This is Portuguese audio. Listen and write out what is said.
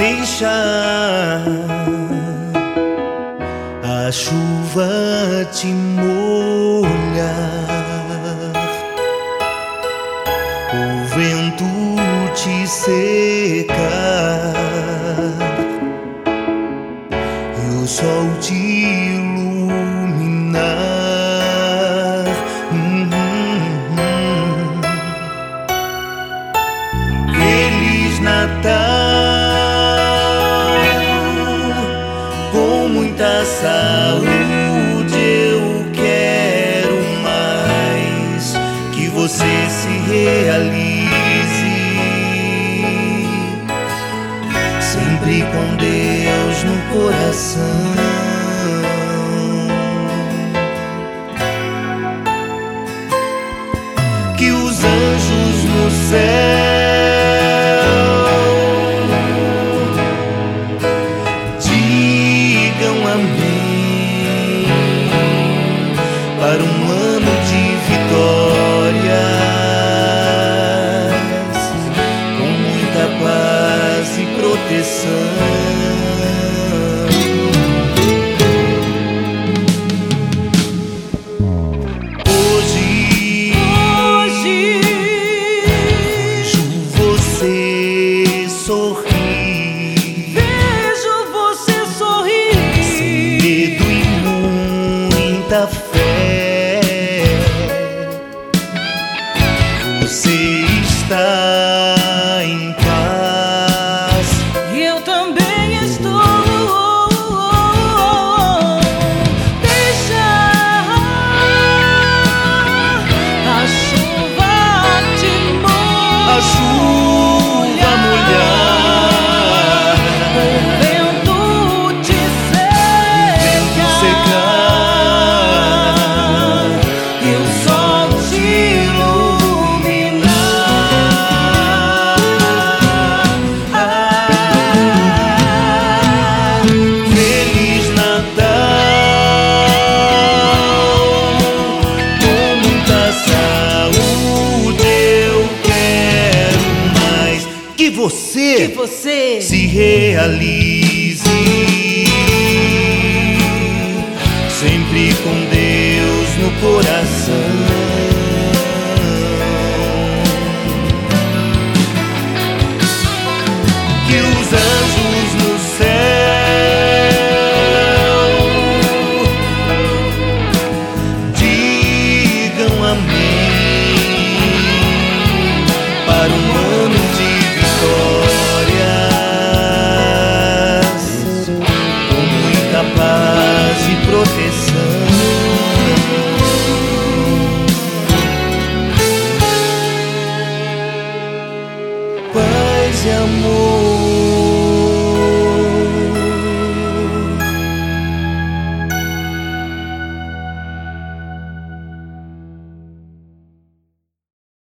Deixa a chuva te molhar, o vento te secar e o sol te iluminar. Feliz Natal, com muita saúde. Eu quero mais que você se realize, sempre com Deus no coração. Que os anjos no céu digam amém para um ano de vitórias, com muita paz e proteção. Vejo você sorrir, sem medo e muita fé. Você está em paz e eu também estou. Deixa a chuva te molhar, a chuva molhar, o vento te secar e o sol te iluminar. Feliz Natal, com muita saúde. Eu quero mais que você se realize, sempre com Deus no coração.